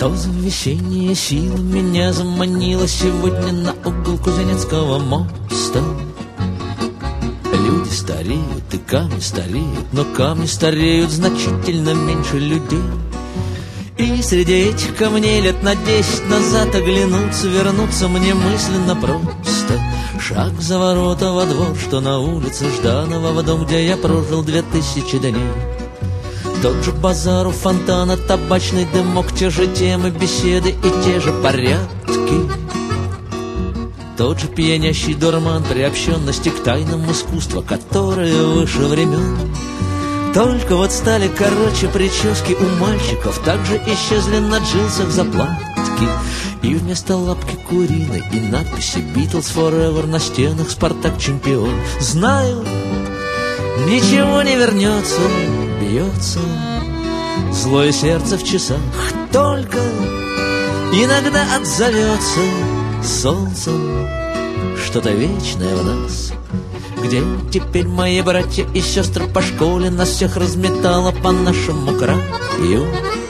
То весенняя сила меня заманила сегодня на угол Кузнецкого моста. Люди стареют, и камни стареют, но камни стареют значительно меньше людей. И среди этих камней лет на 10 назад оглянуться, вернуться мне мысленно просто. Шаг за ворота во двор, что на улице Жданова, в дом, где я прожил 2000 дней. Тот же базар у фонтана, табачный дымок, те же темы беседы и те же порядки. Тот же пьянящий дурман приобщенности к тайнам искусства, которые выше времен. Только вот стали короче прически у мальчиков, также исчезли на джинсах заплатки. И вместо лапки куриной и надписи «Beatles Forever» на стенах «Спартак чемпион». Знаю, ничего не вернется, бьется злое сердце в часах, только иногда отзовется солнцем что-то вечное в нас. Где теперь мои братья и сестры по школе? Нас всех разметало по нашему краю.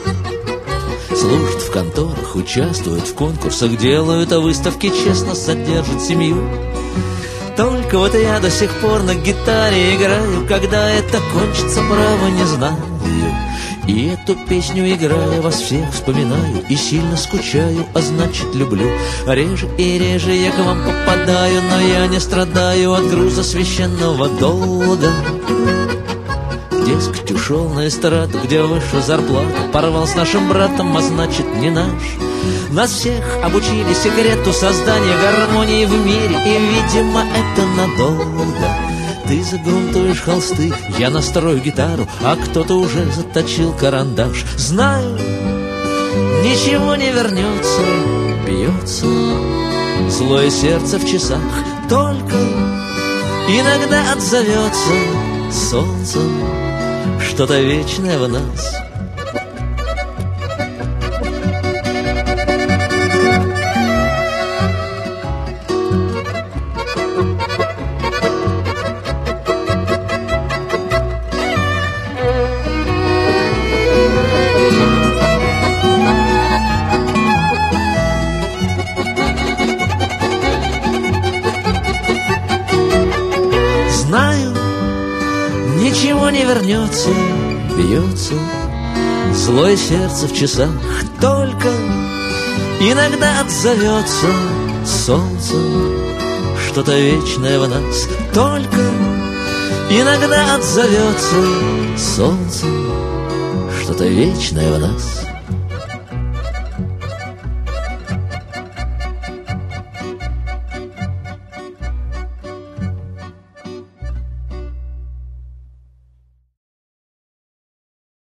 Служат в конторах, участвуют в конкурсах, делают выставки, честно содержат семью. Только вот я до сих пор на гитаре играю. Когда это кончится, право не знаю. И эту песню играя, вас всех вспоминаю. И сильно скучаю, а значит люблю. Реже и реже я к вам попадаю, но я не страдаю от груза священного долга. Дескать, ушел на эстраду, где выше зарплата, порвал с нашим братом, а значит не наш. Нас всех обучили секрету создания гармонии в мире, и, видимо, это надолго. Ты загрунтуешь холсты, я настрою гитару, а кто-то уже заточил карандаш. Знаю, ничего не вернется, бьется злое сердце в часах, только иногда отзовется солнцем что-то вечное в нас. Знаю, ничего не вернется, бьется злое сердце в часах, только иногда отзовется солнцем что-то вечное в нас. Только иногда отзовется солнцем что-то вечное в нас.